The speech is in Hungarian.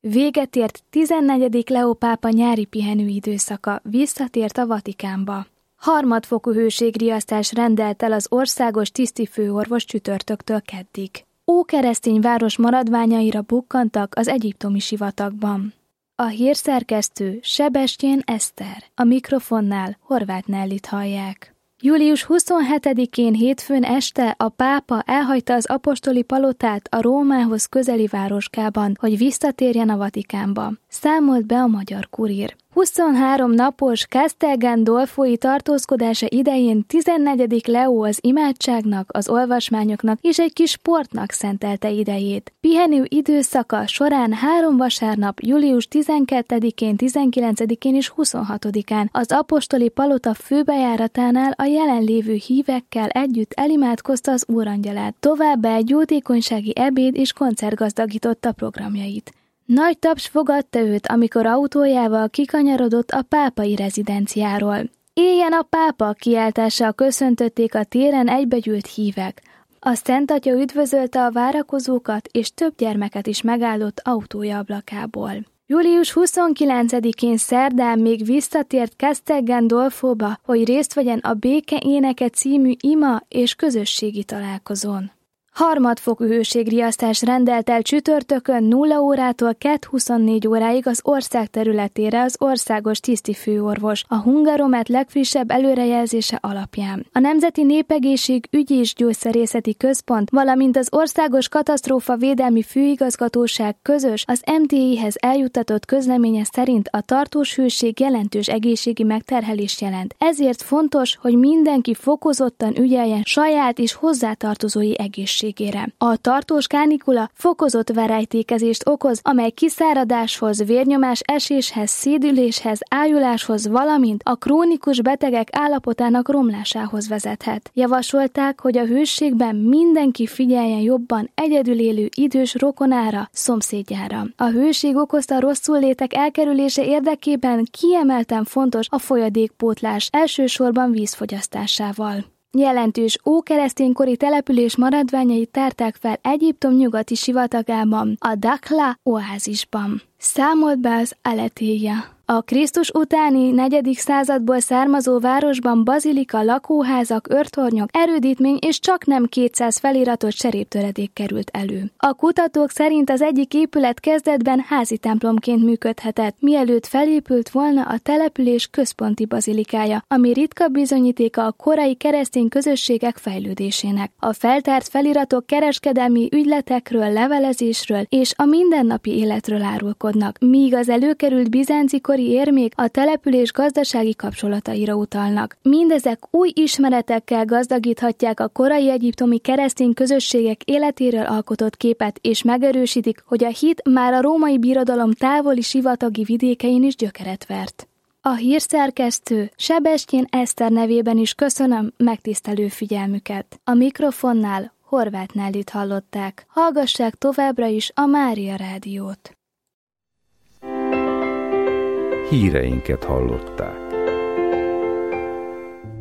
Véget ért 14. Leó pápa nyári pihenő időszaka, visszatért a Vatikánba. Harmadfokú hőségriasztás rendelt el az országos tisztifőorvos csütörtöktől keddig. Ókeresztény város maradványaira bukkantak az egyiptomi sivatagban. A hírszerkesztő Sebestyén Eszter, a mikrofonnál Horváth Nellit hallják. Július 27-én hétfőn este a pápa elhagyta az apostoli palotát a Rómához közeli városkában, hogy visszatérjen a Vatikánba. Számolt be a Magyar Kurír. 23 napos Castel Gandolfói tartózkodása idején 14. Leó az imádságnak, az olvasmányoknak és egy kis sportnak szentelte idejét. Pihenő időszaka során 3 vasárnap, július 12-én, 19-én és 26-án az apostoli palota főbejáratánál a jelenlévő hívekkel együtt elimádkozta az Úrangyalát. Továbbá egy jótékonysági ebéd és koncert gazdagította programjait. Nagy taps fogadta őt, amikor autójával kikanyarodott a pápai rezidenciáról. Éljen a pápa kiáltással köszöntötték a téren egybegyűlt hívek. A Szent Atya üdvözölte a várakozókat, és több gyermeket is megállott autója ablakából. Július 29-én szerdán még visszatért Castel Gandolfóba, hogy részt vegyen a Béke éneke című ima és közösségi találkozón. Harmadfokú hőségriasztás rendelt el csütörtökön 0 órától 2:24 óráig az ország területére az országos tisztifőorvos, a Hungaromet legfrissebb előrejelzése alapján. A Nemzeti Népegészség Ügyi és Gyógyszerészeti Központ, valamint az Országos Katasztrófa Védelmi Főigazgatóság közös az MTI-hez eljuttatott közleménye szerint a tartós hőség jelentős egészségi megterhelést jelent. Ezért fontos, hogy mindenki fokozottan ügyeljen saját és hozzátartozói egészségére. A tartós kánikula fokozott verejtékezést okoz, amely kiszáradáshoz, vérnyomás eséshez, szédüléshez, ájuláshoz, valamint a krónikus betegek állapotának romlásához vezethet. Javasolták, hogy a hőségben mindenki figyeljen jobban egyedül élő idős rokonára, szomszédjára. A hőség okozta rosszullétek elkerülése érdekében kiemelten fontos a folyadékpótlás, elsősorban vízfogyasztásával. Jelentős ókereszténykori település maradványait tárták fel Egyiptom nyugati sivatagában, a Dakhla oázisban. Számolt be az Aletéja. A Krisztus utáni 4. századból származó városban bazilika, lakóházak, őrtornyok, erődítmény és csaknem 200 feliratot cseréptöredék került elő. A kutatók szerint az egyik épület kezdetben házi templomként működhetett, mielőtt felépült volna a település központi bazilikája, ami ritka bizonyítéka a korai keresztény közösségek fejlődésének. A feltárt feliratok kereskedelmi ügyletekről, levelezésről és a mindennapi életről árulkodnak, míg az előkerült bizánci kori érmék a település gazdasági kapcsolataira utalnak. Mindezek új ismeretekkel gazdagíthatják a korai egyiptomi keresztény közösségek életéről alkotott képet, és megerősítik, hogy a hit már a római birodalom távoli sivatagi vidékein is gyökeret vert. A hírszerkesztő Sebestyén Eszter nevében is köszönöm megtisztelő figyelmüket. A mikrofonnál Horváth Nellit hallották. Hallgassák továbbra is a Mária Rádiót. Híreinket hallották.